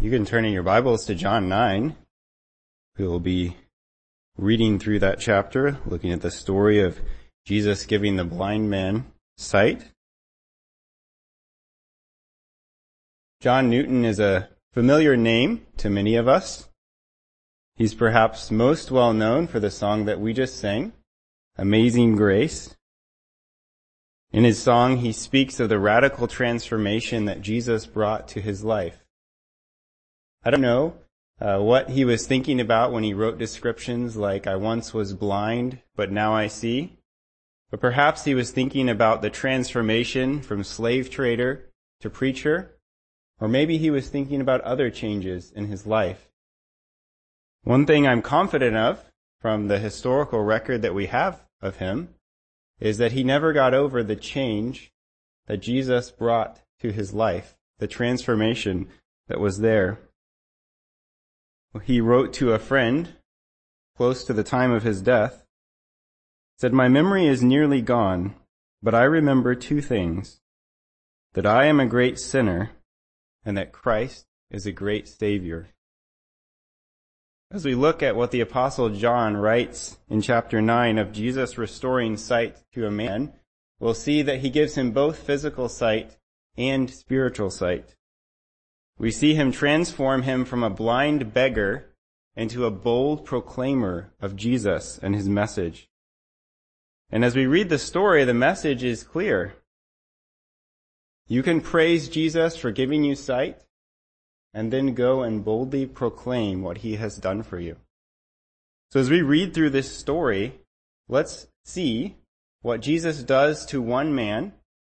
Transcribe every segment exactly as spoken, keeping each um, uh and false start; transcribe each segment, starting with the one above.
You can turn in your Bibles to John nine. We will be reading through that chapter, looking at the story of Jesus giving the blind man sight. John Newton is a familiar name to many of us. He's perhaps most well known for the song that we just sang, Amazing Grace. In his song, he speaks of the radical transformation that Jesus brought to his life. I don't know uh, what he was thinking about when he wrote descriptions like, I once was blind, but now I see. But perhaps he was thinking about the transformation from slave trader to preacher. Or maybe he was thinking about other changes in his life. One thing I'm confident of from the historical record that we have of him is that he never got over the change that Jesus brought to his life, the transformation that was there. He wrote to a friend close to the time of his death, said, "My memory is nearly gone, but I remember two things, that I am a great sinner and that Christ is a great Savior." As we look at what the Apostle John writes in chapter nine of Jesus restoring sight to a man, we'll see that he gives him both physical sight and spiritual sight. We see him transform him from a blind beggar into a bold proclaimer of Jesus and his message. And as we read the story, the message is clear. You can praise Jesus for giving you sight and then go and boldly proclaim what he has done for you. So as we read through this story, let's see what Jesus does to one man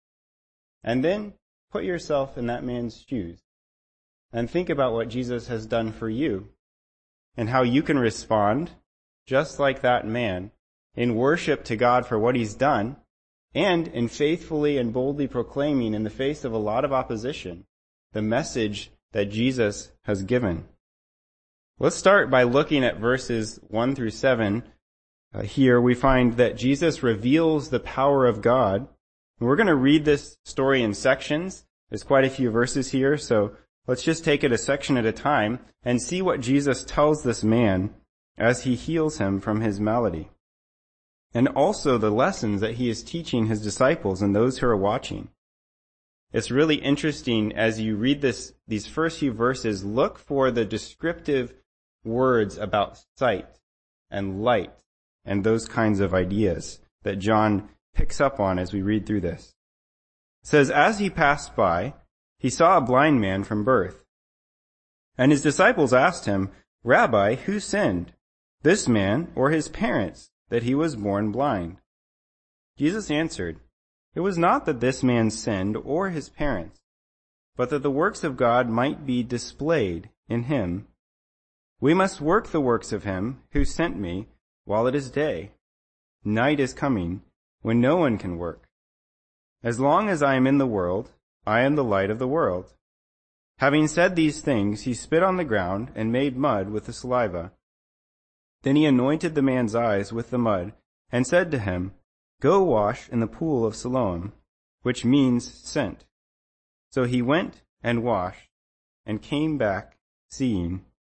and then put yourself in that man's shoes. And think about what Jesus has done for you and how you can respond just like that man in worship to God for what he's done and in faithfully and boldly proclaiming in the face of a lot of opposition the message that Jesus has given. Let's start by looking at verses one through seven. Uh, here we find that Jesus reveals the power of God. We're going to read this story in sections. There's quite a few verses here, so let's just take it a section at a time and see what Jesus tells this man as he heals him from his malady. And also the lessons that he is teaching his disciples and those who are watching. It's really interesting as you read this, these first few verses, look for the descriptive words about sight and light and those kinds of ideas that John picks up on as we read through this. It says, as he passed by, he saw a blind man from birth. And his disciples asked him, Rabbi, who sinned, this man or his parents, that he was born blind? Jesus answered, It was not that this man sinned or his parents, but that the works of God might be displayed in him. We must work the works of him who sent me while it is day. Night is coming when no one can work. As long as I am in the world, I am the light of the world. Having said these things, he spit on the ground and made mud with the saliva. Then he anointed the man's eyes with the mud and said to him, Go wash in the pool of Siloam, which means sent. So he went and washed and came back seeing.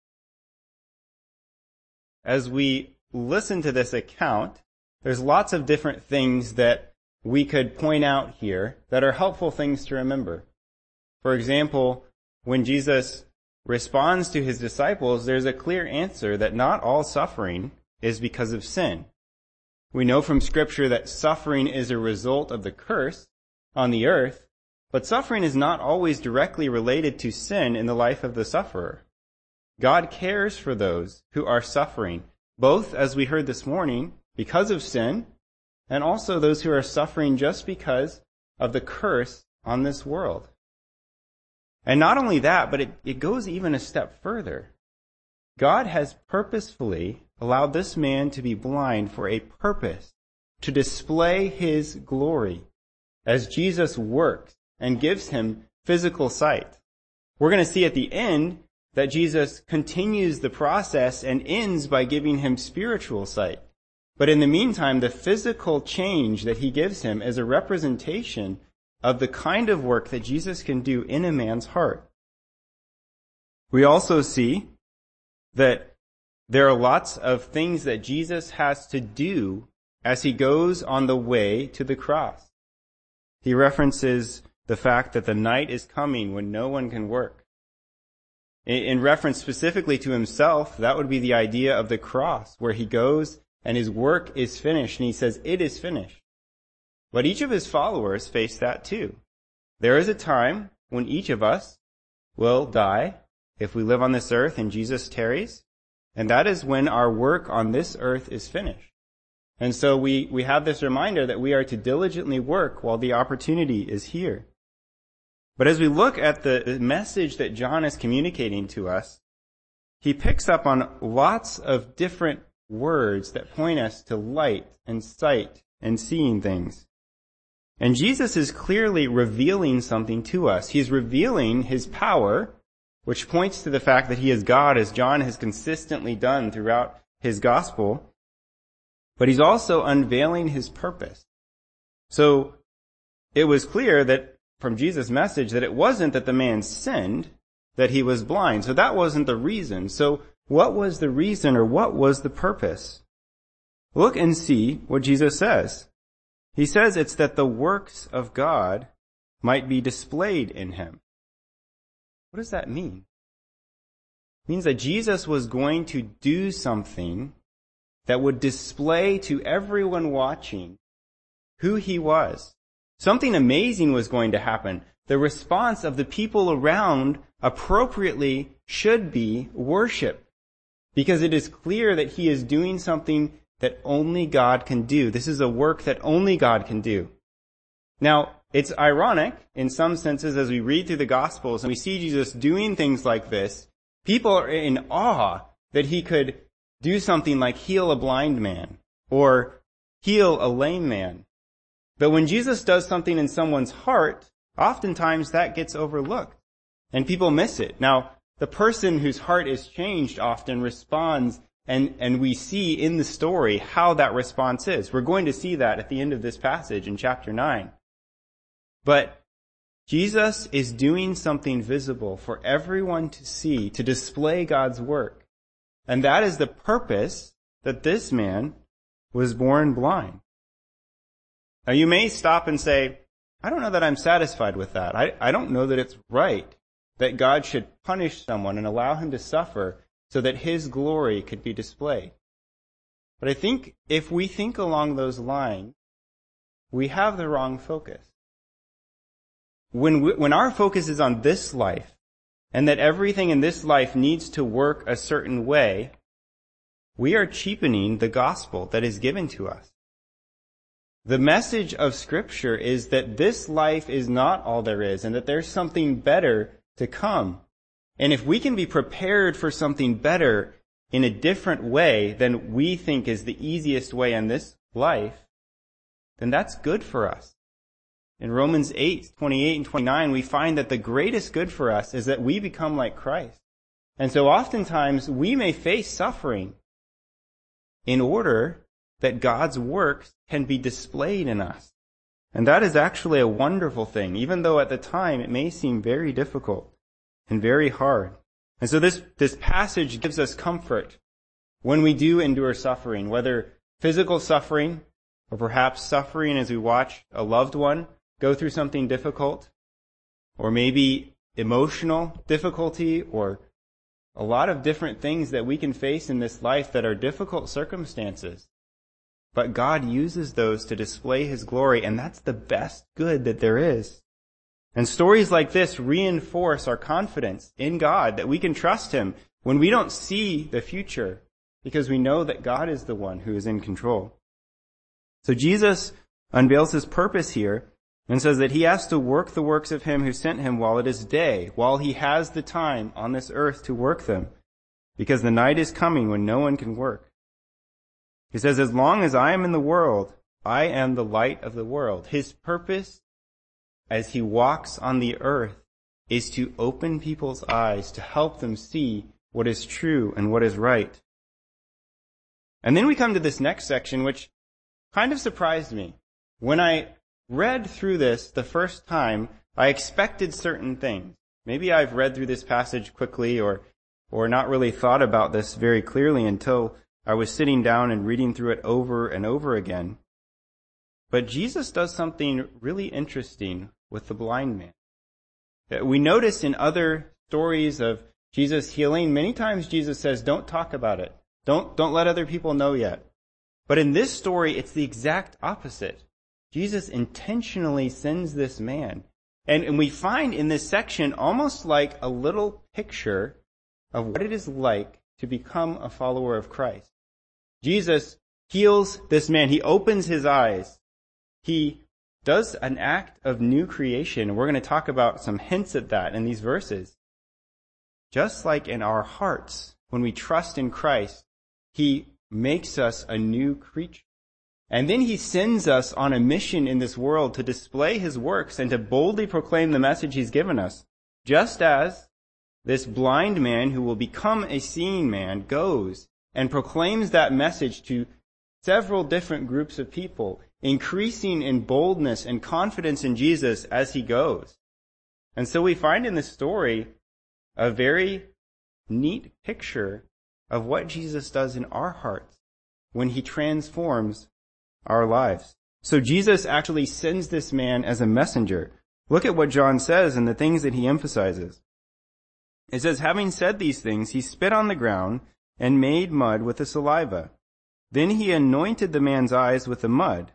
As we listen to this account, there's lots of different things that we could point out here that are helpful things to remember. For example, when Jesus responds to his disciples, there's a clear answer that not all suffering is because of sin. We know from Scripture that suffering is a result of the curse on the earth, but suffering is not always directly related to sin in the life of the sufferer. God cares for those who are suffering, both, as we heard this morning, because of sin, and also those who are suffering just because of the curse on this world. And not only that, but it, it goes even a step further. God has purposefully allowed this man to be blind for a purpose, to display his glory as Jesus works and gives him physical sight. We're going to see at the end that Jesus continues the process and ends by giving him spiritual sight. But in the meantime, the physical change that he gives him is a representation of the kind of work that Jesus can do in a man's heart. We also see that there are lots of things that Jesus has to do as he goes on the way to the cross. He references the fact that the night is coming when no one can work. In reference specifically to himself, that would be the idea of the cross, where he goes and his work is finished, and he says, "It is finished." But each of his followers face that too. There is a time when each of us will die if we live on this earth and Jesus tarries, and that is when our work on this earth is finished. And so we, we have this reminder that we are to diligently work while the opportunity is here. But as we look at the message that John is communicating to us, he picks up on lots of different words that point us to light and sight and seeing things. And Jesus is clearly revealing something to us. He's revealing his power, which points to the fact that he is God, as John has consistently done throughout his gospel. But he's also unveiling his purpose. So it was clear that from Jesus' message that it wasn't that the man sinned, that he was blind. So that wasn't the reason. So what was the reason, or what was the purpose? Look and see what Jesus says. He says it's that the works of God might be displayed in him. What does that mean? It means that Jesus was going to do something that would display to everyone watching who he was. Something amazing was going to happen. The response of the people around appropriately should be worship, because it is clear that he is doing something that only God can do. This is a work that only God can do. Now, it's ironic in some senses as we read through the Gospels and we see Jesus doing things like this. People are in awe that he could do something like heal a blind man or heal a lame man. But when Jesus does something in someone's heart, oftentimes that gets overlooked and people miss it. Now, the person whose heart is changed often responds, and, and we see in the story how that response is. We're going to see that at the end of this passage in chapter nine. But Jesus is doing something visible for everyone to see, to display God's work. And that is the purpose that this man was born blind. Now you may stop and say, I don't know that I'm satisfied with that. I, I don't know that it's right that God should punish someone and allow him to suffer so that his glory could be displayed. But I think if we think along those lines, we have the wrong focus. When we, when our focus is on this life, and that everything in this life needs to work a certain way, we are cheapening the gospel that is given to us. The message of Scripture is that this life is not all there is, and that there's something better to come. And if we can be prepared for something better in a different way than we think is the easiest way in this life, then that's good for us. In Romans eight, twenty-eight and twenty-nine, we find that the greatest good for us is that we become like Christ. And so oftentimes we may face suffering in order that God's works can be displayed in us. And that is actually a wonderful thing, even though at the time it may seem very difficult and very hard. And so this, this passage gives us comfort when we do endure suffering, whether physical suffering or perhaps suffering as we watch a loved one go through something difficult, or maybe emotional difficulty, or a lot of different things that we can face in this life that are difficult circumstances. But God uses those to display his glory, and that's the best good that there is. And stories like this reinforce our confidence in God, that we can trust him when we don't see the future, because we know that God is the one who is in control. So Jesus unveils his purpose here and says that he has to work the works of him who sent him while it is day, while he has the time on this earth to work them, because the night is coming when no one can work. He says, as long as I am in the world, I am the light of the world. His purpose as he walks on the earth is to open people's eyes, to help them see what is true and what is right. And then we come to this next section, which kind of surprised me. When I read through this the first time, I expected certain things. Maybe I've read through this passage quickly or, or not really thought about this very clearly until I was sitting down and reading through it over and over again. But Jesus does something really interesting with the blind man. We notice in other stories of Jesus healing, many times Jesus says, don't talk about it. Don't, don't let other people know yet. But in this story, it's the exact opposite. Jesus intentionally sends this man. And, and we find in this section almost like a little picture of what it is like to become a follower of Christ. Jesus heals this man. He opens his eyes. He does an act of new creation. We're going to talk about some hints at that in these verses. Just like in our hearts, when we trust in Christ, He makes us a new creature. And then He sends us on a mission in this world to display His works and to boldly proclaim the message He's given us. Just as this blind man who will become a seeing man goes and proclaims that message to several different groups of people, increasing in boldness and confidence in Jesus as he goes. And so we find in this story a very neat picture of what Jesus does in our hearts when He transforms our lives. So Jesus actually sends this man as a messenger. Look at what John says and the things that he emphasizes. It says, having said these things, he spit on the ground and made mud with the saliva. Then he anointed the man's eyes with the mud.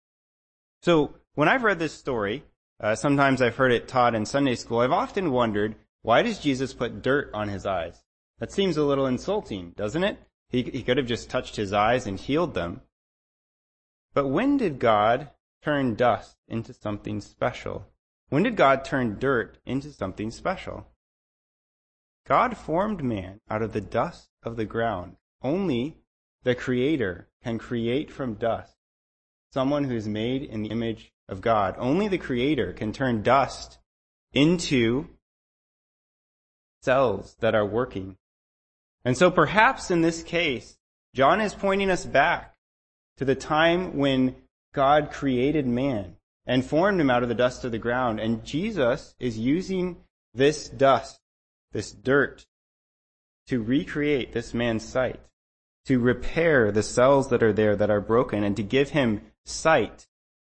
So when I've read this story, uh, sometimes I've heard it taught in Sunday school, I've often wondered, why does Jesus put dirt on his eyes? That seems a little insulting, doesn't it? He, he could have just touched his eyes and healed them. But when did God turn dust into something special? When did God turn dirt into something special? God formed man out of the dust of the ground. Only the Creator can create from dust someone who is made in the image of God. Only the Creator can turn dust into cells that are working. And so perhaps in this case, John is pointing us back to the time when God created man and formed him out of the dust of the ground. And Jesus is using this dust, this dirt, to recreate this man's sight, to repair the cells that are there that are broken, and to give him sight,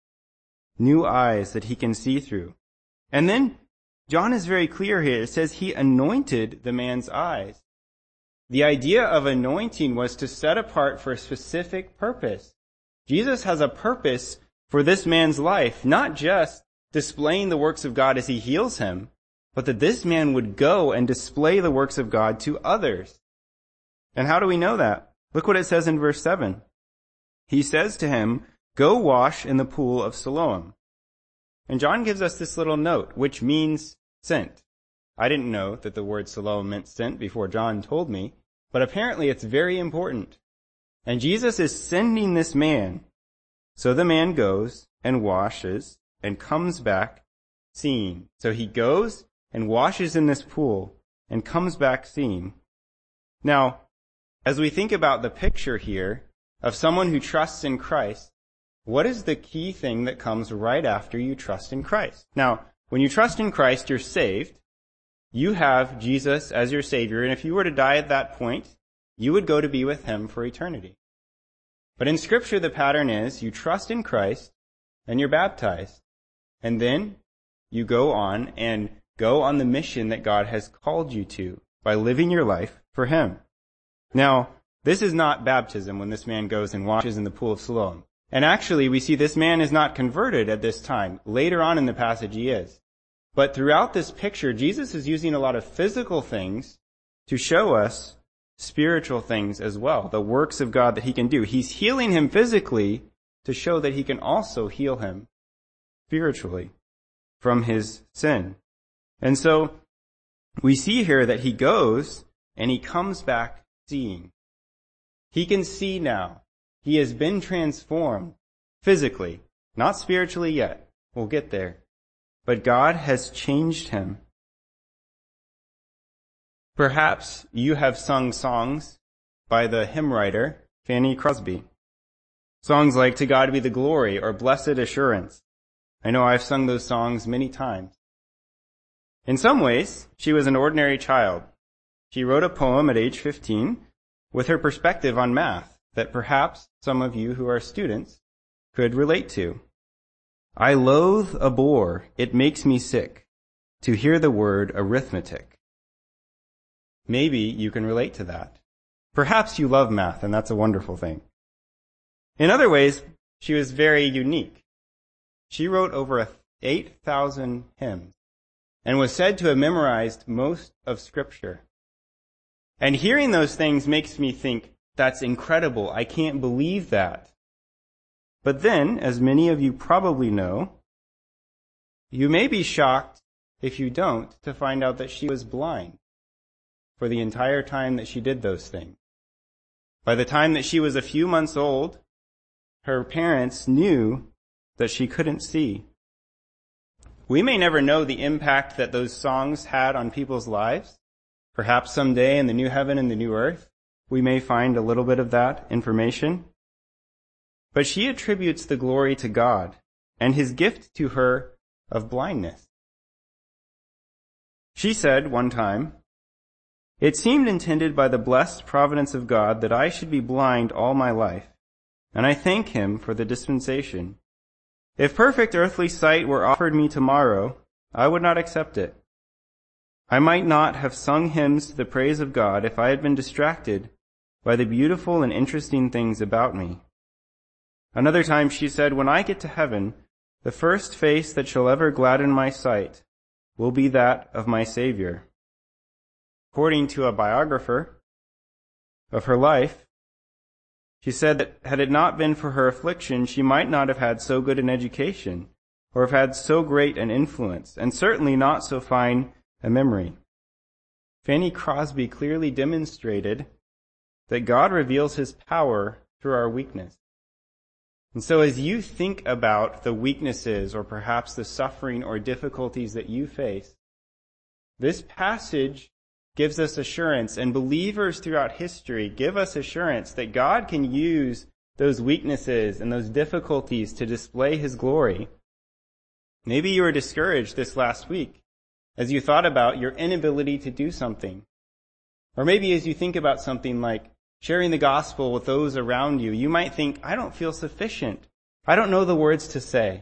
new eyes that he can see through. And then John is very clear here. It says he anointed the man's eyes. The idea of anointing was to set apart for a specific purpose. Jesus has a purpose for this man's life, not just displaying the works of God as he heals him, but that this man would go and display the works of God to others. And how do we know that? Look what it says in verse seven. He says to him, go wash in the pool of Siloam. And John gives us this little note, which means sent. I didn't know that the word Siloam meant sent before John told me, but apparently it's very important. And Jesus is sending this man. So the man goes and washes and comes back seeing. So he goes and washes in this pool and comes back seeing. Now, as we think about the picture here of someone who trusts in Christ, what is the key thing that comes right after you trust in Christ? Now, when you trust in Christ, you're saved. You have Jesus as your Savior, and if you were to die at that point, you would go to be with Him for eternity. But in Scripture, the pattern is you trust in Christ and you're baptized. And then you go on and go on the mission that God has called you to by living your life for Him. Now, this is not baptism when this man goes and washes in the pool of Siloam. And actually, we see this man is not converted at this time. Later on in the passage, he is. But throughout this picture, Jesus is using a lot of physical things to show us spiritual things as well, the works of God that He can do. He's healing him physically to show that He can also heal him spiritually from his sin. And so we see here that he goes and he comes back seeing. He can see now. He has been transformed physically, not spiritually yet. We'll get there. But God has changed him. Perhaps you have sung songs by the hymn writer, Fanny Crosby. Songs like To God Be the Glory or Blessed Assurance. I know I've sung those songs many times. In some ways, she was an ordinary child. She wrote a poem at age fifteen with her perspective on math that perhaps some of you who are students could relate to. I loathe a bore, it makes me sick, to hear the word arithmetic. Maybe you can relate to that. Perhaps you love math, and that's a wonderful thing. In other ways, she was very unique. She wrote over eight thousand hymns and was said to have memorized most of Scripture. And hearing those things makes me think, that's incredible. I can't believe that. But then, as many of you probably know, you may be shocked, if you don't, to find out that she was blind for the entire time that she did those things. By the time that she was a few months old, her parents knew that she couldn't see. We may never know the impact that those songs had on people's lives. Perhaps someday in the new heaven and the new earth, we may find a little bit of that information. But she attributes the glory to God and his gift to her of blindness. She said one time, "It seemed intended by the blessed providence of God that I should be blind all my life, and I thank him for the dispensation. If perfect earthly sight were offered me tomorrow, I would not accept it. I might not have sung hymns to the praise of God if I had been distracted by the beautiful and interesting things about me." Another time she said, "When I get to heaven, the first face that shall ever gladden my sight will be that of my Savior." According to a biographer of her life, she said that had it not been for her affliction, she might not have had so good an education, or have had so great an influence, and certainly not so fine a memory. Fanny Crosby clearly demonstrated that God reveals his power through our weakness. And so as you think about the weaknesses or perhaps the suffering or difficulties that you face, this passage gives us assurance, and believers throughout history give us assurance that God can use those weaknesses and those difficulties to display his glory. Maybe you were discouraged this last week as you thought about your inability to do something. Or maybe as you think about something like sharing the gospel with those around you, you might think, I don't feel sufficient. I don't know the words to say.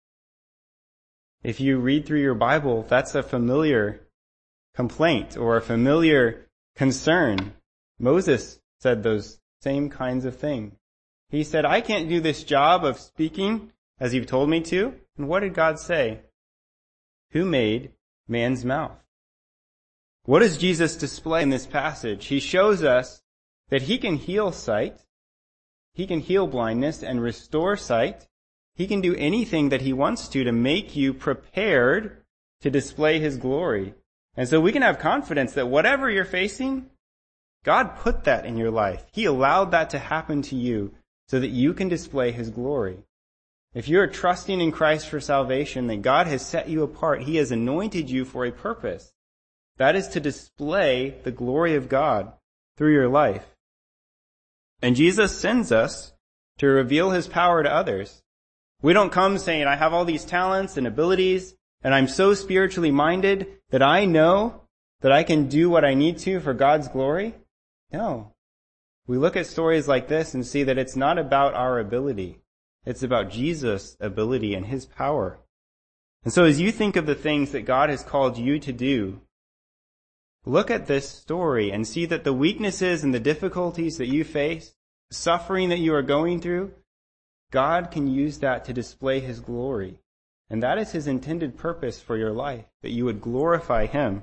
If you read through your Bible, that's a familiar complaint or a familiar concern. Moses said those same kinds of things. He said, I can't do this job of speaking as you've told me to. And what did God say? Who made man's mouth? What does Jesus display in this passage? He shows us that he can heal sight. He can heal blindness and restore sight. He can do anything that he wants to to make you prepared to display his glory. And so we can have confidence that whatever you're facing, God put that in your life. He allowed that to happen to you so that you can display his glory. If you're trusting in Christ for salvation, then God has set you apart. He has anointed you for a purpose. That is to display the glory of God through your life. And Jesus sends us to reveal his power to others. We don't come saying, I have all these talents and abilities, and I'm so spiritually minded that I know that I can do what I need to for God's glory. No. We look at stories like this and see that it's not about our ability. It's about Jesus' ability and his power. And so as you think of the things that God has called you to do, look at this story and see that the weaknesses and the difficulties that you face, the suffering that you are going through, God can use that to display his glory. And that is his intended purpose for your life, that you would glorify him.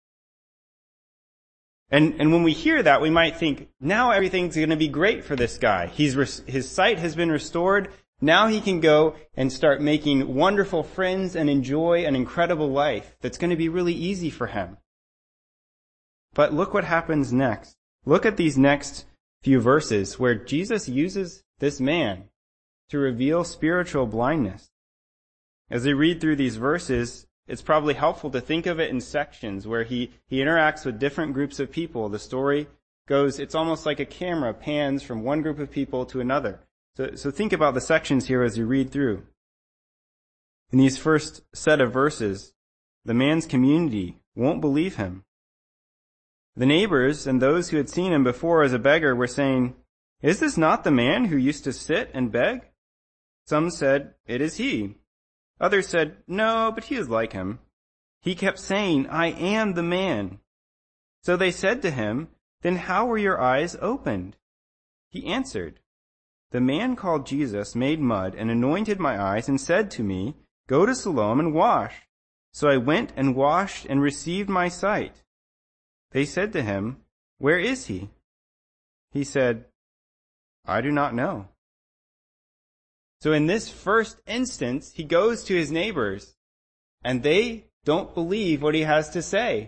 And, and when we hear that, we might think, now everything's going to be great for this guy. He's, his sight has been restored. Now he can go and start making wonderful friends and enjoy an incredible life that's going to be really easy for him. But look what happens next. Look at these next few verses where Jesus uses this man to reveal spiritual blindness. As we read through these verses, it's probably helpful to think of it in sections where he, he interacts with different groups of people. The story goes, it's almost like a camera pans from one group of people to another. So, so think about the sections here as you read through. In these first set of verses, the man's community won't believe him. The neighbors and those who had seen him before as a beggar were saying, "Is this not the man who used to sit and beg?" Some said, "It is he." Others said, "No, but he is like him." He kept saying, "I am the man." So they said to him, "Then how were your eyes opened?" He answered, "The man called Jesus made mud and anointed my eyes and said to me, 'Go to Siloam and wash.' So I went and washed and received my sight." They said to him, "Where is he?" He said, "I do not know." So in this first instance, he goes to his neighbors, and they don't believe what he has to say.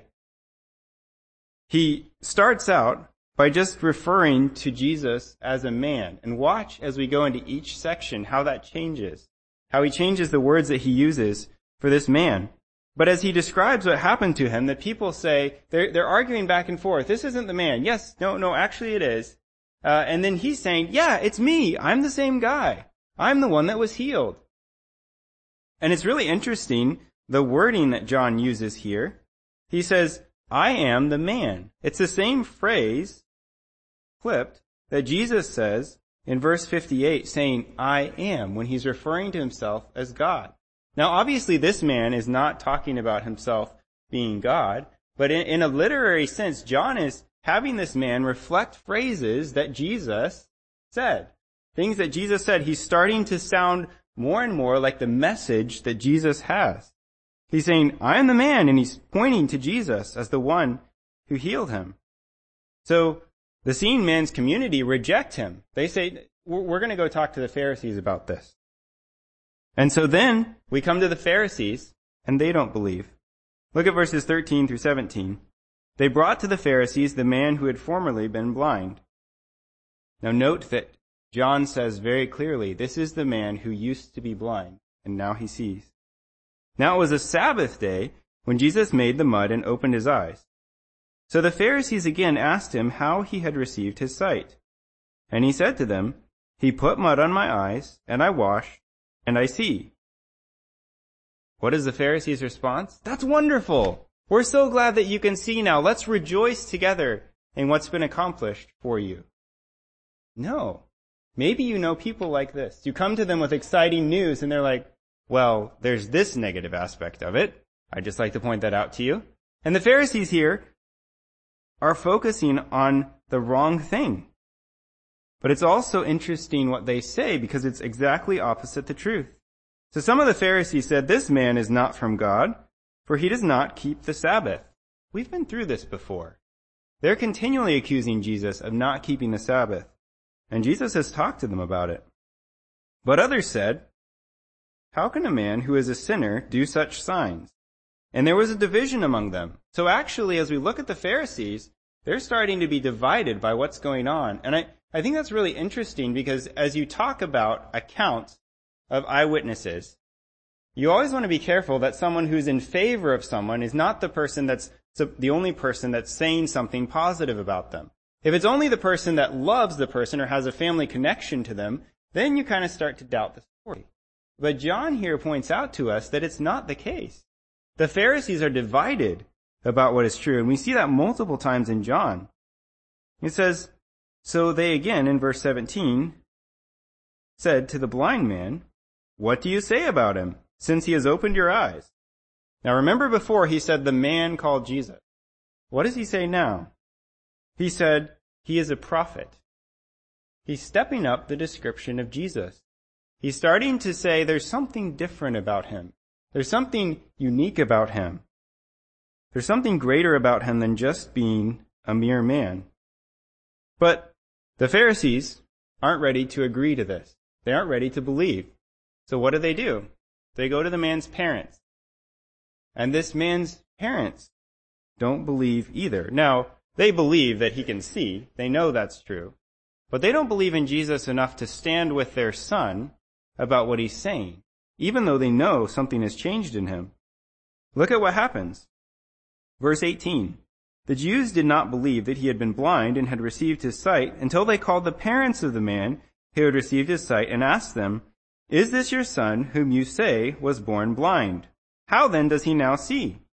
He starts out by just referring to Jesus as a man. And watch as we go into each section how that changes, how he changes the words that he uses for this man. But as he describes what happened to him, the people say, they're, they're arguing back and forth. This isn't the man. Yes, no, no, actually it is. Uh, and then he's saying, yeah, it's me. I'm the same guy. I'm the one that was healed. And it's really interesting, the wording that John uses here. He says, "I am the man." It's the same phrase, flipped, that Jesus says in verse fifty-eight, saying, "I am," when he's referring to himself as God. Now, obviously, this man is not talking about himself being God, but in, in a literary sense, John is having this man reflect phrases that Jesus said. Things that Jesus said. He's starting to sound more and more like the message that Jesus has. He's saying, "I am the man," and he's pointing to Jesus as the one who healed him. So the seeing man's community reject him. They say, we're going to go talk to the Pharisees about this. And so then we come to the Pharisees, and they don't believe. Look at verses thirteen through seventeen. They brought to the Pharisees the man who had formerly been blind. Now note that John says very clearly, this is the man who used to be blind, and now he sees. Now it was a Sabbath day when Jesus made the mud and opened his eyes. So the Pharisees again asked him how he had received his sight. And he said to them, "He put mud on my eyes, and I washed, and I see." What is the Pharisees' response? "That's wonderful. We're so glad that you can see now. Let's rejoice together in what's been accomplished for you." No. Maybe you know people like this. You come to them with exciting news, and they're like, "Well, there's this negative aspect of it. I'd just like to point that out to you." And the Pharisees here are focusing on the wrong thing. But it's also interesting what they say because it's exactly opposite the truth. So some of the Pharisees said, "This man is not from God, for he does not keep the Sabbath." We've been through this before. They're continually accusing Jesus of not keeping the Sabbath, and Jesus has talked to them about it. But others said, "How can a man who is a sinner do such signs?" And there was a division among them. So actually, as we look at the Pharisees, they're starting to be divided by what's going on. And I, I think that's really interesting because as you talk about accounts of eyewitnesses, you always want to be careful that someone who's in favor of someone is not the person that's the only person that's saying something positive about them. If it's only the person that loves the person or has a family connection to them, then you kind of start to doubt the story. But John here points out to us that it's not the case. The Pharisees are divided about what is true, and we see that multiple times in John. It says, "So they again, in verse seventeen, said to the blind man, 'What do you say about him, since he has opened your eyes?'" Now remember before he said the man called Jesus. What does he say now? He said, he is a prophet. He's stepping up the description of Jesus. He's starting to say there's something different about him. There's something unique about him. There's something greater about him than just being a mere man. But the Pharisees aren't ready to agree to this. They aren't ready to believe. So what do they do? They go to the man's parents. And this man's parents don't believe either. Now, they believe that he can see. They know that's true. But they don't believe in Jesus enough to stand with their son about what he's saying, even though they know something has changed in him. Look at what happens. Verse eighteen. The Jews did not believe that he had been blind and had received his sight until they called the parents of the man who had received his sight and asked them, "Is this your son whom you say was born blind? How then does he now see?"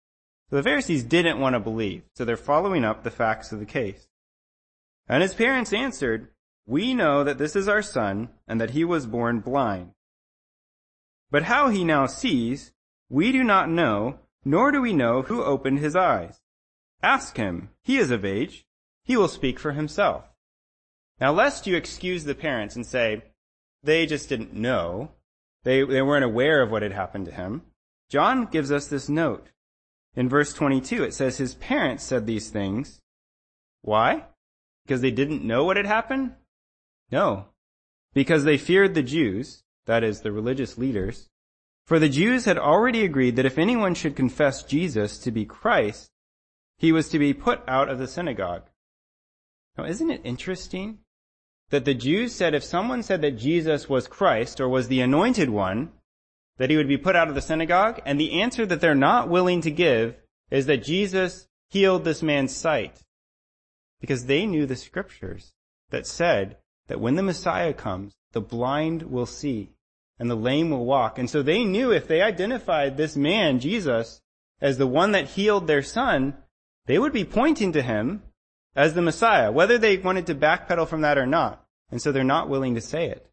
So the Pharisees didn't want to believe, so they're following up the facts of the case. And his parents answered, "We know that this is our son, and that he was born blind. But how he now sees, we do not know, nor do we know who opened his eyes. Ask him. He is of age. He will speak for himself." Now, lest you excuse the parents and say, they just didn't know, they, they weren't aware of what had happened to him, John gives us this note. In verse twenty-two, it says his parents said these things. Why? Because they didn't know what had happened? No. Because they feared the Jews, that is, the religious leaders. For the Jews had already agreed that if anyone should confess Jesus to be Christ, he was to be put out of the synagogue. Now, isn't it interesting that the Jews said if someone said that Jesus was Christ or was the anointed one, that he would be put out of the synagogue? And the answer that they're not willing to give is that Jesus healed this man's sight. Because they knew the scriptures that said that when the Messiah comes, the blind will see and the lame will walk. And so they knew if they identified this man, Jesus, as the one that healed their son, they would be pointing to him as the Messiah, whether they wanted to backpedal from that or not. And so they're not willing to say it.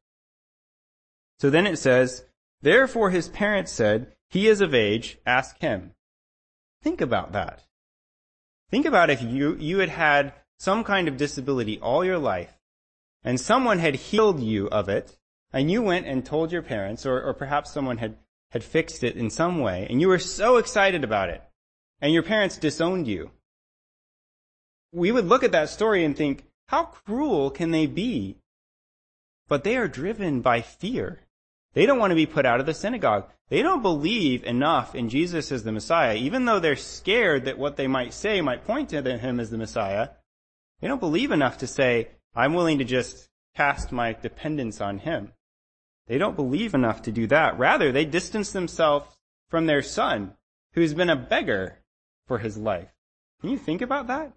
So then it says, therefore his parents said, he is of age, ask him. Think about that. Think about if you, you had had some kind of disability all your life, and someone had healed you of it, and you went and told your parents, or, or perhaps someone had, had fixed it in some way, and you were so excited about it, and your parents disowned you. We would look at that story and think, how cruel can they be? But they are driven by fear. They don't want to be put out of the synagogue. They don't believe enough in Jesus as the Messiah, even though they're scared that what they might say might point to him as the Messiah. They don't believe enough to say, I'm willing to just cast my dependence on him. They don't believe enough to do that. Rather, they distance themselves from their son, who's been a beggar for his life. Can you think about that?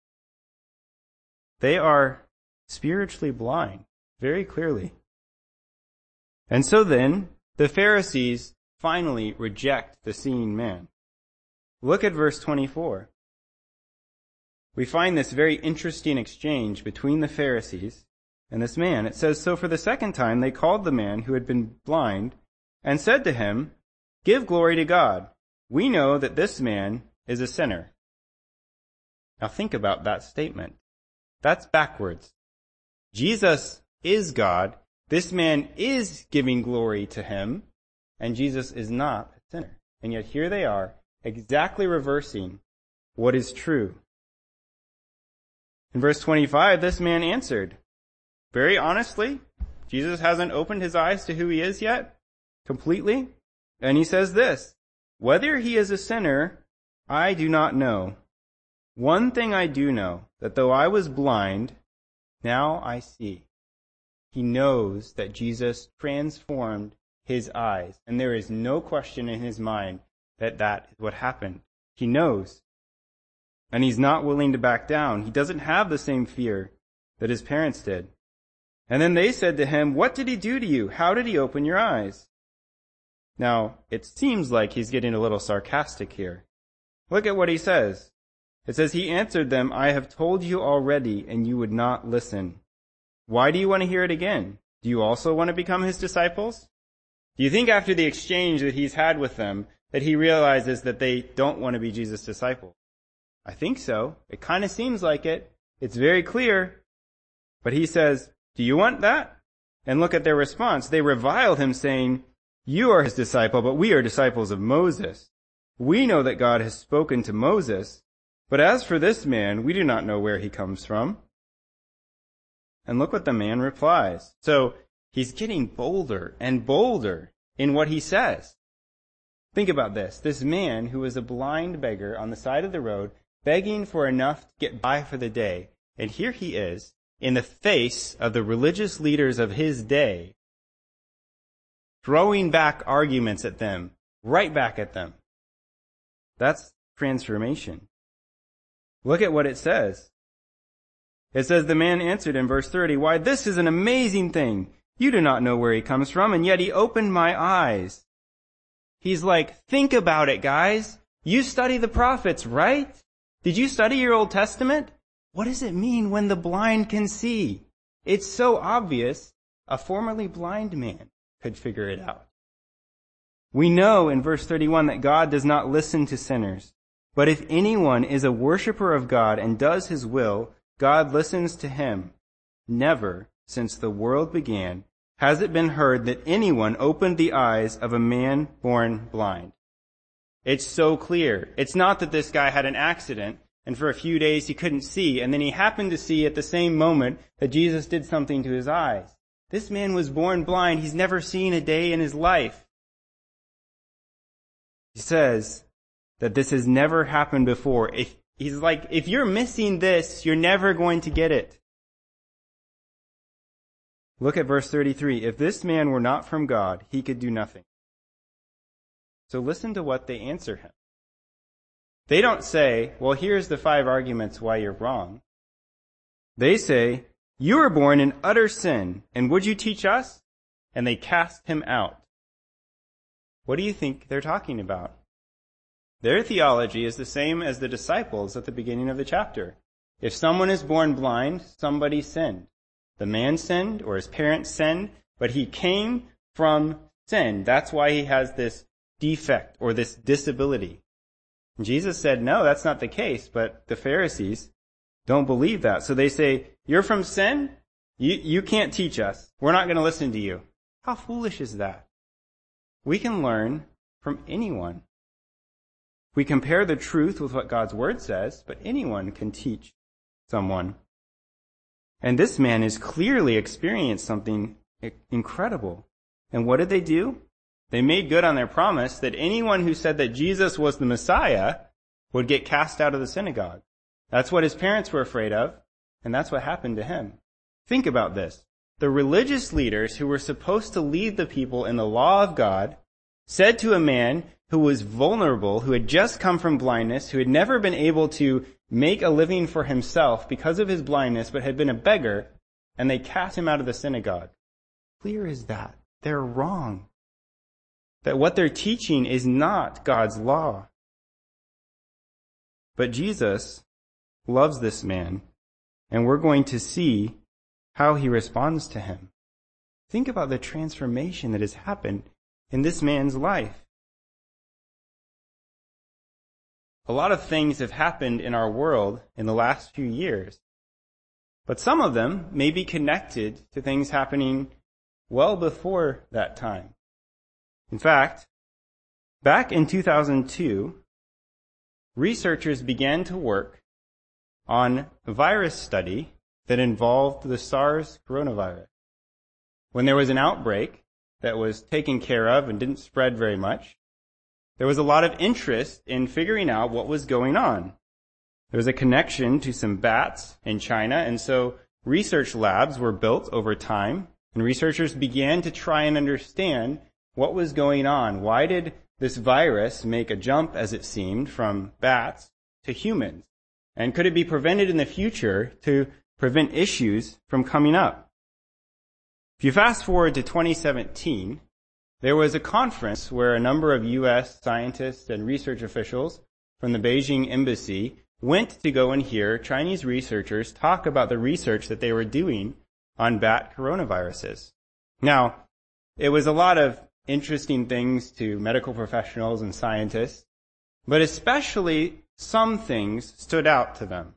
They are spiritually blind, very clearly. And so then, the Pharisees finally reject the seeing man. Look at verse twenty-four. We find this very interesting exchange between the Pharisees and this man. It says, so for the second time they called the man who had been blind and said to him, give glory to God. We know that this man is a sinner. Now think about that statement. That's backwards. Jesus is God. This man is giving glory to him, and Jesus is not a sinner. And yet here they are, exactly reversing what is true. In verse twenty-five, this man answered, very honestly, Jesus hasn't opened his eyes to who he is yet, completely. And he says this, whether he is a sinner, I do not know. One thing I do know, that though I was blind, now I see. He knows that Jesus transformed his eyes, and there is no question in his mind that that is what happened. He knows. And he's not willing to back down. He doesn't have the same fear that his parents did. And then they said to him, what did he do to you? How did he open your eyes? Now, it seems like he's getting a little sarcastic here. Look at what he says. It says, he answered them, I have told you already, and you would not listen. Why do you want to hear it again? Do you also want to become his disciples? Do you think after the exchange that he's had with them, that he realizes that they don't want to be Jesus' disciples? I think so. It kind of seems like it. It's very clear. But he says, do you want that? And look at their response. They reviled him, saying, you are his disciple, but we are disciples of Moses. We know that God has spoken to Moses, but as for this man, we do not know where he comes from. And look what the man replies. So he's getting bolder and bolder in what he says. Think about this. This man who was a blind beggar on the side of the road, begging for enough to get by for the day. And here he is, in the face of the religious leaders of his day, throwing back arguments at them, right back at them. That's transformation. Look at what it says. It says, the man answered in verse thirty, why, this is an amazing thing. You do not know where he comes from, and yet he opened my eyes. He's like, think about it, guys. You study the prophets, right? Did you study your Old Testament? What does it mean when the blind can see? It's so obvious, a formerly blind man could figure it out. We know in verse thirty-one that God does not listen to sinners. But if anyone is a worshiper of God and does his will, God listens to him. Never, since the world began, has it been heard that anyone opened the eyes of a man born blind. It's so clear. It's not that this guy had an accident and for a few days he couldn't see, and then he happened to see at the same moment that Jesus did something to his eyes. This man was born blind. He's never seen a day in his life. He says that this has never happened before. If he's like, if you're missing this, you're never going to get it. Look at verse thirty-three. If this man were not from God, he could do nothing. So listen to what they answer him. They don't say, well, here's the five arguments why you're wrong. They say, you were born in utter sin, and would you teach us? And they cast him out. What do you think they're talking about? Their theology is the same as the disciples at the beginning of the chapter. If someone is born blind, somebody sinned. The man sinned, or his parents sinned, but he came from sin. That's why he has this defect or this disability. Jesus said, no, that's not the case, but the Pharisees don't believe that. So they say, you're from sin? You, you can't teach us. We're not going to listen to you. How foolish is that? We can learn from anyone. We compare the truth with what God's word says, but anyone can teach someone. And this man has clearly experienced something incredible. And what did they do? They made good on their promise that anyone who said that Jesus was the Messiah would get cast out of the synagogue. That's what his parents were afraid of, and that's what happened to him. Think about this. The religious leaders who were supposed to lead the people in the law of God said to a man who was vulnerable, who had just come from blindness, who had never been able to make a living for himself because of his blindness, but had been a beggar, and they cast him out of the synagogue. Clear as that. They're wrong. That what they're teaching is not God's law. But Jesus loves this man, and we're going to see how he responds to him. Think about the transformation that has happened in this man's life. A lot of things have happened in our world in the last few years, but some of them may be connected to things happening well before that time. In fact, back in two thousand two, researchers began to work on a virus study that involved the SARS coronavirus. When there was an outbreak that was taken care of and didn't spread very much, there was a lot of interest in figuring out what was going on. There was a connection to some bats in China, and so research labs were built over time, and researchers began to try and understand what was going on. Why did this virus make a jump, as it seemed, from bats to humans? And could it be prevented in the future to prevent issues from coming up? If you fast forward to twenty seventeen, there was a conference where a number of U S scientists and research officials from the Beijing embassy went to go and hear Chinese researchers talk about the research that they were doing on bat coronaviruses. Now, it was a lot of interesting things to medical professionals and scientists, but especially some things stood out to them.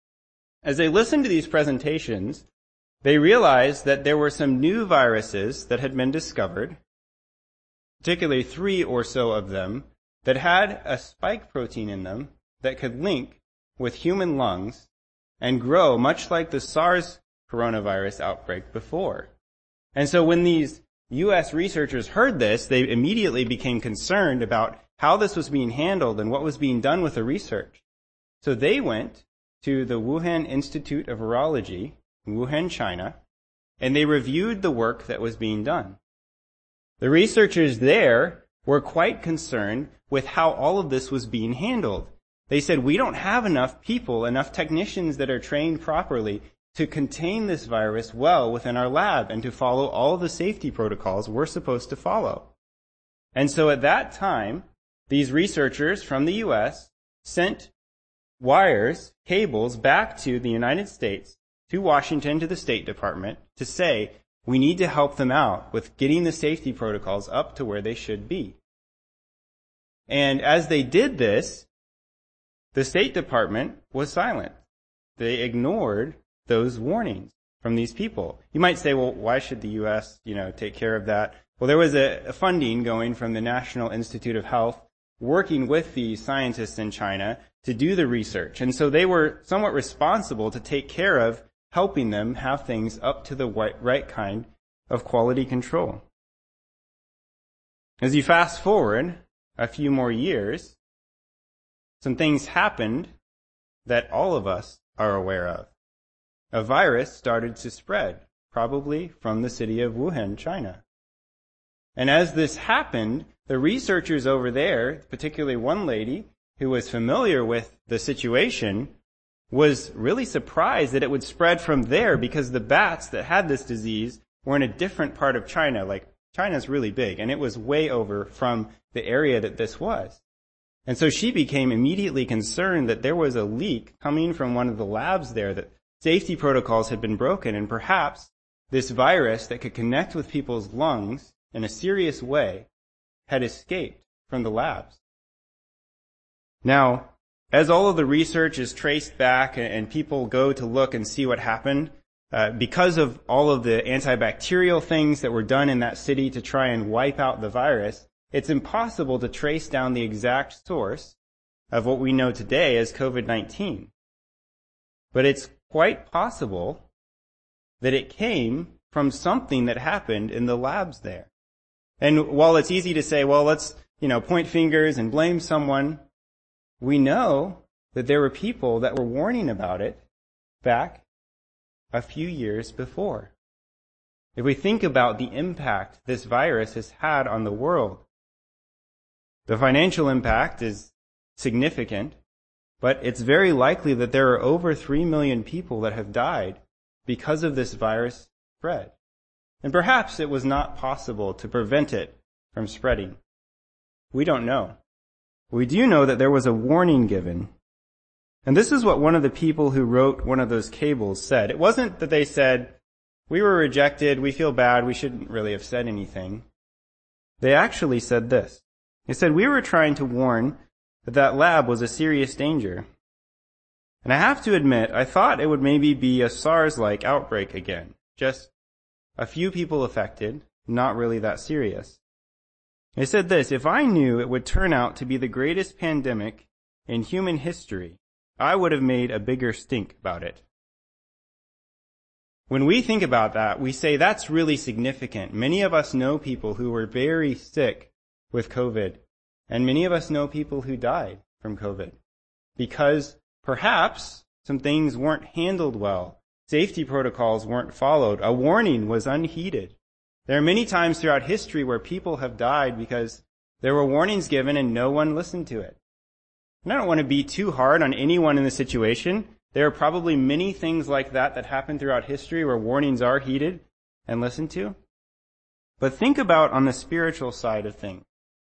As they listened to these presentations, they realized that there were some new viruses that had been discovered, particularly three or so of them, that had a spike protein in them that could link with human lungs and grow much like the SARS coronavirus outbreak before. And so when these U S researchers heard this, they immediately became concerned about how this was being handled and what was being done with the research. So they went to the Wuhan Institute of Virology in Wuhan, China, and they reviewed the work that was being done. The researchers there were quite concerned with how all of this was being handled. They said, we don't have enough people, enough technicians that are trained properly to contain this virus well within our lab and to follow all the safety protocols we're supposed to follow. And so at that time, these researchers from the U S sent wires, cables back to the United States, to Washington, to the State Department, to say, we need to help them out with getting the safety protocols up to where they should be. And as they did this, the State Department was silent. They ignored those warnings from these people. You might say, well, why should the U S, you know, take care of that? Well, there was a, a funding going from the National Institute of Health working with the scientists in China to do the research. And so they were somewhat responsible to take care of helping them have things up to the right kind of quality control. As you fast forward a few more years, some things happened that all of us are aware of. A virus started to spread, probably from the city of Wuhan, China. And as this happened, the researchers over there, particularly one lady who was familiar with the situation, was really surprised that it would spread from there because the bats that had this disease were in a different part of China. Like, China's really big, and it was way over from the area that this was. And so she became immediately concerned that there was a leak coming from one of the labs there, that safety protocols had been broken, and perhaps this virus that could connect with people's lungs in a serious way had escaped from the labs. Now, as all of the research is traced back and people go to look and see what happened, uh, because of all of the antibacterial things that were done in that city to try and wipe out the virus, it's impossible to trace down the exact source of what we know today as COVID nineteen. But it's quite possible that it came from something that happened in the labs there. And while it's easy to say, well, let's, you know, point fingers and blame someone, we know that there were people that were warning about it back a few years before. If we think about the impact this virus has had on the world, the financial impact is significant, but it's very likely that there are over three million people that have died because of this virus spread. And perhaps it was not possible to prevent it from spreading. We don't know. We do know that there was a warning given. And this is what one of the people who wrote one of those cables said. It wasn't that they said, we were rejected, we feel bad, we shouldn't really have said anything. They actually said this. They said, we were trying to warn that that lab was a serious danger. And I have to admit, I thought it would maybe be a SARS-like outbreak again. Just a few people affected, not really that serious. They said this, if I knew it would turn out to be the greatest pandemic in human history, I would have made a bigger stink about it. When we think about that, we say that's really significant. Many of us know people who were very sick with COVID, and many of us know people who died from COVID because perhaps some things weren't handled well. Safety protocols weren't followed. A warning was unheeded. There are many times throughout history where people have died because there were warnings given and no one listened to it. And I don't want to be too hard on anyone in the situation. There are probably many things like that that happen throughout history where warnings are heeded and listened to. But think about on the spiritual side of things.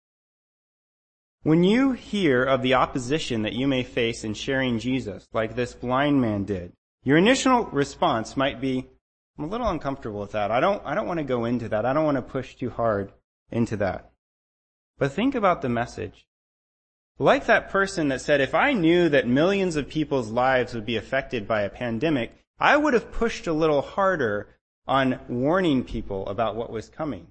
When you hear of the opposition that you may face in sharing Jesus, like this blind man did, your initial response might be, I'm a little uncomfortable with that. I don't, I don't want to go into that. I don't want to push too hard into that. But think about the message. Like that person that said, if I knew that millions of people's lives would be affected by a pandemic, I would have pushed a little harder on warning people about what was coming.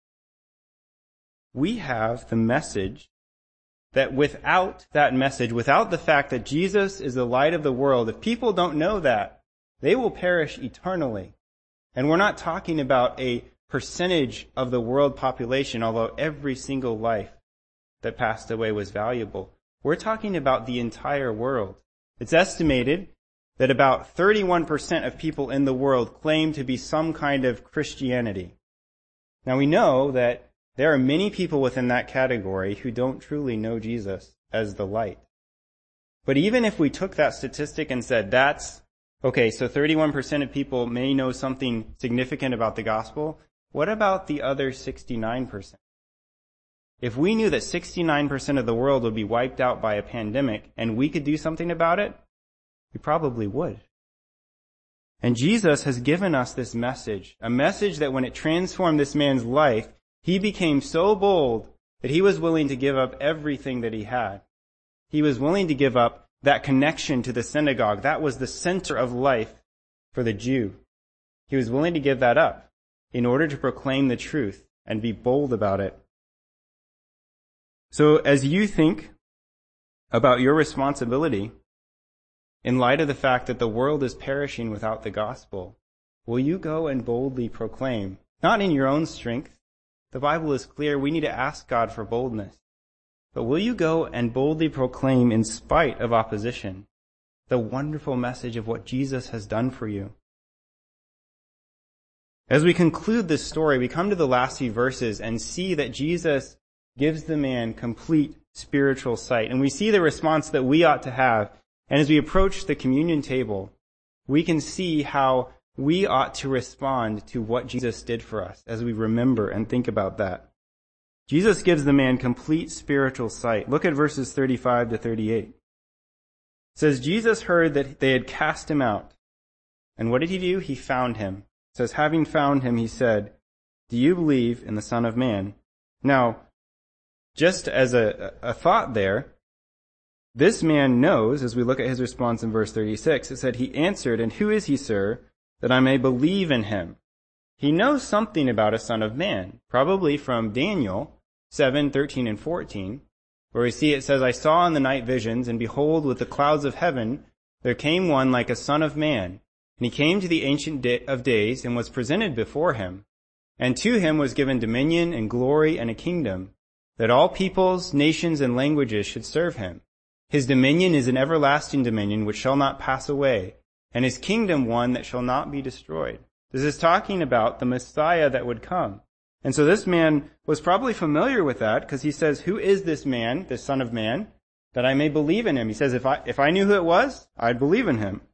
We have the message that without that message, without the fact that Jesus is the light of the world, if people don't know that, they will perish eternally. And we're not talking about a percentage of the world population, although every single life that passed away was valuable. We're talking about the entire world. It's estimated that about thirty-one percent of people in the world claim to be some kind of Christianity. Now we know that there are many people within that category who don't truly know Jesus as the light. But even if we took that statistic and said that's, okay, so thirty-one percent of people may know something significant about the gospel, what about the other sixty-nine percent? If we knew that sixty-nine percent of the world would be wiped out by a pandemic and we could do something about it, we probably would. And Jesus has given us this message, a message that when it transformed this man's life, he became so bold that he was willing to give up everything that he had. He was willing to give up that connection to the synagogue. That was the center of life for the Jew. He was willing to give that up in order to proclaim the truth and be bold about it. So as you think about your responsibility, in light of the fact that the world is perishing without the gospel, will you go and boldly proclaim, not in your own strength? The Bible is clear, we need to ask God for boldness. But will you go and boldly proclaim, in spite of opposition, the wonderful message of what Jesus has done for you? As we conclude this story, we come to the last few verses and see that Jesus gives the man complete spiritual sight. And we see the response that we ought to have. And as we approach the communion table, we can see how we ought to respond to what Jesus did for us as we remember and think about that. Jesus gives the man complete spiritual sight. Look at verses thirty-five to thirty-eight. It says, Jesus heard that they had cast him out. And what did he do? He found him. It says, having found him, he said, do you believe in the Son of Man? Now, just as a, a thought there, this man knows, as we look at his response in verse thirty-six, it said, he answered, and who is he, sir, that I may believe in him? He knows something about a Son of Man, probably from Daniel seven, thirteen, and fourteen, where we see it says, I saw in the night visions, and behold, with the clouds of heaven, there came one like a Son of Man. And he came to the Ancient of Days, and was presented before him. And to him was given dominion and glory and a kingdom, that all peoples, nations, and languages should serve him. His dominion is an everlasting dominion which shall not pass away, and his kingdom one that shall not be destroyed. This is talking about the Messiah that would come. And so this man was probably familiar with that, because he says, who is this man, this Son of Man, that I may believe in him? He says, if I, if I knew who it was, I'd believe in him.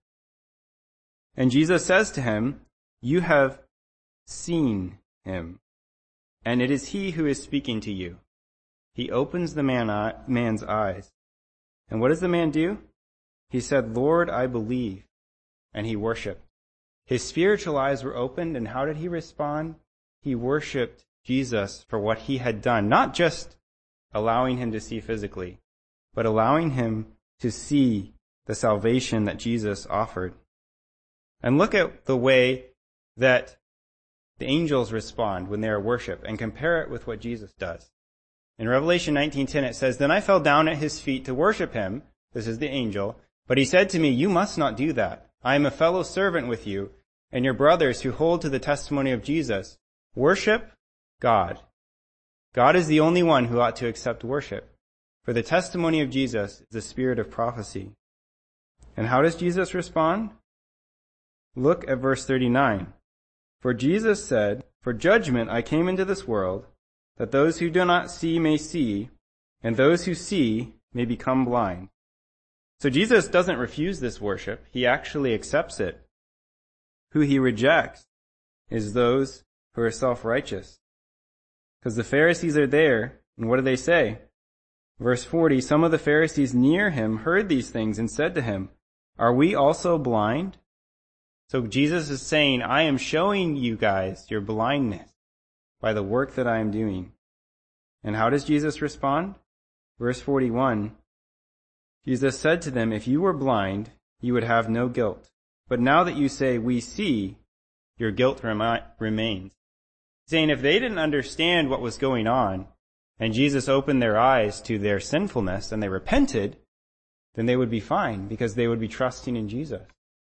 And Jesus says to him, you have seen him, and it is he who is speaking to you. He opens the man, man's eyes. And what does the man do? He said, Lord, I believe. And he worshiped. His spiritual eyes were opened, and how did he respond? He worshiped Jesus for what he had done, not just allowing him to see physically, but allowing him to see the salvation that Jesus offered. And look at the way that the angels respond when they are worshiped, and compare it with what Jesus does. In Revelation nineteen ten it says, Then I fell down at his feet to worship him. This is the angel. But he said to me, You must not do that. I am a fellow servant with you and your brothers who hold to the testimony of Jesus. Worship God. God is the only one who ought to accept worship. For the testimony of Jesus is the spirit of prophecy. And how does Jesus respond? Look at verse thirty-nine. For Jesus said, For judgment I came into this world, that those who do not see may see, and those who see may become blind. So Jesus doesn't refuse this worship. He actually accepts it. Who he rejects is those who are self-righteous. Because the Pharisees are there, and what do they say? Verse forty, Some of the Pharisees near him heard these things and said to him, Are we also blind? So Jesus is saying, I am showing you guys your blindness by the work that I am doing. And how does Jesus respond? Verse forty-one, Jesus said to them, If you were blind, you would have no guilt. But now that you say, we see, your guilt remi- remains. Saying if they didn't understand what was going on, and Jesus opened their eyes to their sinfulness, and they repented, then they would be fine, because they would be trusting in Jesus.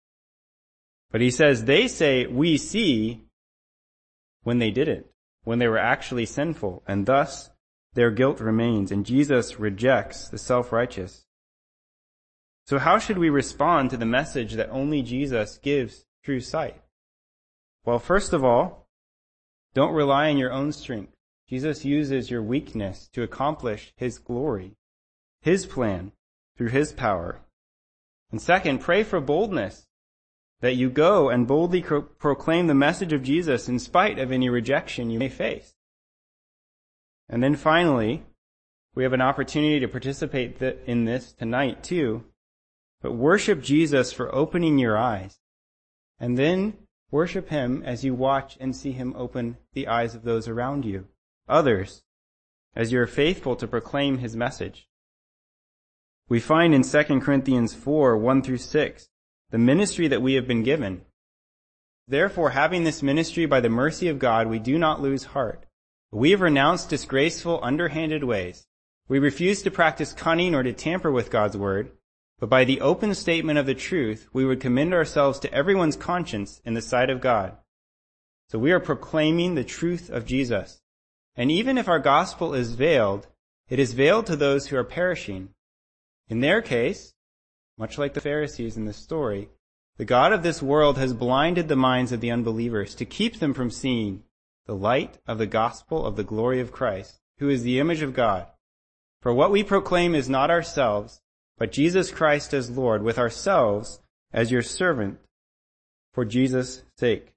But he says they say, we see, when they didn't, when they were actually sinful, and thus their guilt remains, and Jesus rejects the self-righteous. So how should we respond to the message that only Jesus gives true sight? Well, first of all, don't rely on your own strength. Jesus uses your weakness to accomplish his glory, his plan, through his power. And second, pray for boldness, that you go and boldly pro- proclaim the message of Jesus in spite of any rejection you may face. And then finally, We have an opportunity to participate th- in this tonight too. But worship Jesus for opening your eyes. And then worship him as you watch and see him open the eyes of those around you, others, as you are faithful to proclaim his message. We find in Second Corinthians four, one through six, the ministry that we have been given. Therefore, having this ministry by the mercy of God, we do not lose heart. We have renounced disgraceful, underhanded ways. We refuse to practice cunning or to tamper with God's word, but by the open statement of the truth, we would commend ourselves to everyone's conscience in the sight of God. So we are proclaiming the truth of Jesus. And even if our gospel is veiled, it is veiled to those who are perishing. In their case, much like the Pharisees in this story, the God of this world has blinded the minds of the unbelievers to keep them from seeing the light of the gospel of the glory of Christ, who is the image of God. For what we proclaim is not ourselves, but Jesus Christ as Lord, with ourselves as your servant, for Jesus' sake.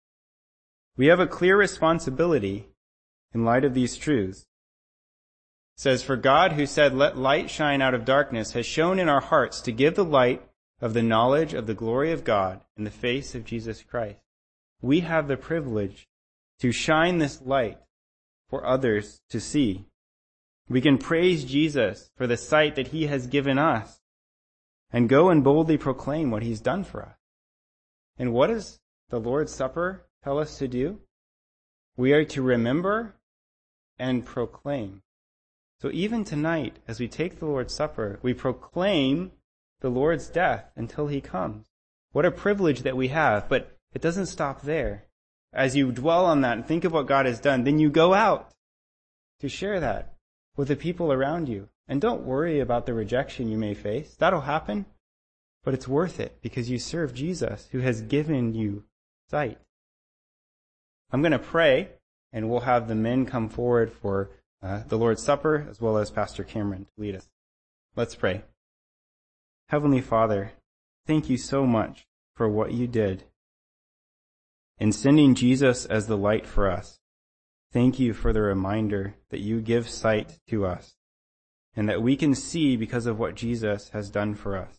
We have a clear responsibility in light of these truths. It says, for God, who said, let light shine out of darkness, has shone in our hearts to give the light of the knowledge of the glory of God in the face of Jesus Christ. We have the privilege to shine this light for others to see. We can praise Jesus for the sight that he has given us and go and boldly proclaim what he's done for us. And what does the Lord's Supper tell us to do? We are to remember and proclaim. So even tonight, as we take the Lord's Supper, we proclaim the Lord's death until he comes. What a privilege that we have, but it doesn't stop there. As you dwell on that and think of what God has done, then you go out to share that with the people around you. And don't worry about the rejection you may face. That'll happen, but it's worth it because you serve Jesus who has given you sight. I'm going to pray, and we'll have the men come forward for uh, the Lord's Supper, as well as Pastor Cameron to lead us. Let's pray. Heavenly Father, thank you so much for what you did in sending Jesus as the light for us. Thank you for the reminder that you give sight to us and that we can see because of what Jesus has done for us.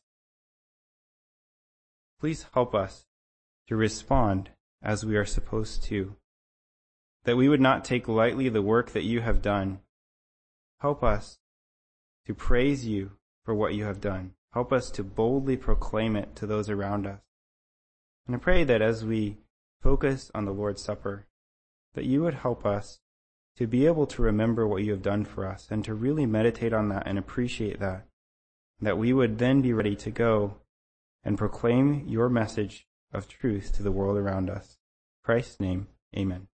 Please help us to respond as we are supposed to, that we would not take lightly the work that you have done. Help us to praise you for what you have done. Help us to boldly proclaim it to those around us. And I pray that as we focus on the Lord's Supper, that you would help us to be able to remember what you have done for us and to really meditate on that and appreciate that, that we would then be ready to go and proclaim your message of truth to the world around us. In Christ's name, amen.